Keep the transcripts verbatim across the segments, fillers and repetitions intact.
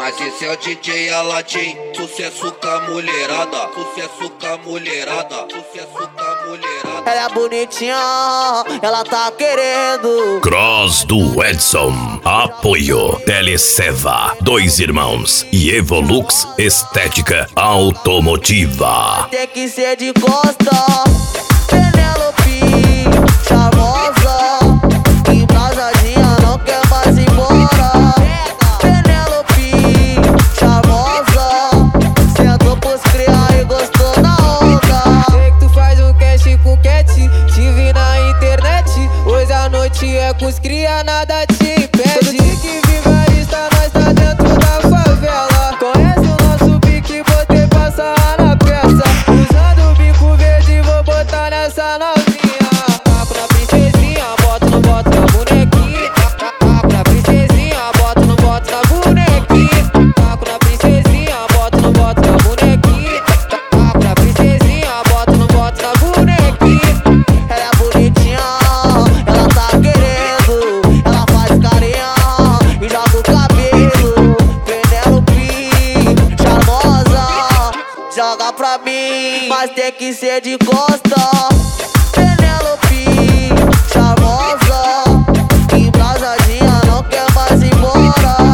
mas esse é o D J Aladim. Sucesso com a mulherada, sucesso com a mulherada, sucesso com a mulherada. Ela é bonitinha, ela tá querendo. Cross do Edson. Apoio Teleceva, Dois Irmãos e Evolux Estética Automotiva. Tem que ser de costa, Penelope, charmosa, embrasadinha, não quer mais ir embora. Penelope, charmosa, sentou pros criar e gostou na onda. Sei que tu faz um cash com cat, te vi na internet. Hoje a noite é com os cria, nada te impede. Que vigarista, nós tá dentro da favela. Conhece o nosso pique, botei passar na peça. Usando o bico verde, vou botar nessa novinha. Taco na princesinha, bota no bota na bonequinha. Taco na princesinha, bota no bota na bonequinha. Taco na princesinha, bota no bota na bonequinha. Taco na princesinha, bota no bota na bonequinha. Ela é bonitinha, ela tá querendo. Ela faz carinha e joga o cabelo. Penelope, charmosa, joga pra mim, mas tem que ser de costa. Penelope, charmosa, embrasadinha, não quer mais ir embora.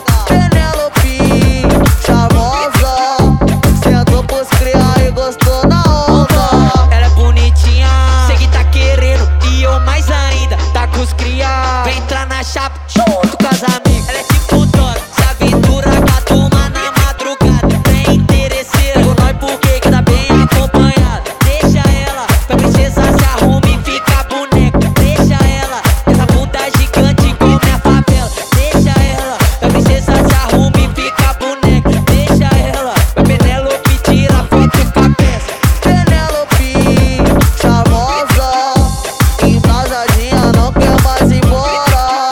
Penelope, charmosa, sentou pros criar e gostou na onda. Ela é bonitinha, sei que tá querendo, e eu mais ainda, tá com os cria. Vem entrar na chapa, junto com as amigas. Ela é tipo Dora, se aventura com a turma na madrugada. Tem interesseira, com nós porque que tá bem acompanhada. Deixa ela, pra princesa se arruma e fica boneca. Deixa ela, essa bunda gigante como minha favela. Deixa ela, pra princesa se arruma e fica boneca. Deixa ela, pra Penelope tira foto com a peça. Penelope, charmosa, embrasadinha, não quer mais ir embora.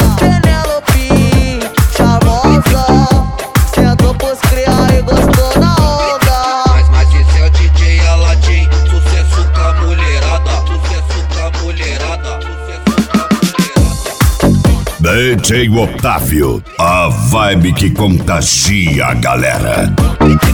Penelope, charmosa, sentou pros criar e gostou na onda. Mas, mas esse é o D J Aladim. Sucesso com a mulherada, sucesso com a mulherada, sucesso com a mulherada. D J Otávio, a vibe que contagia a galera.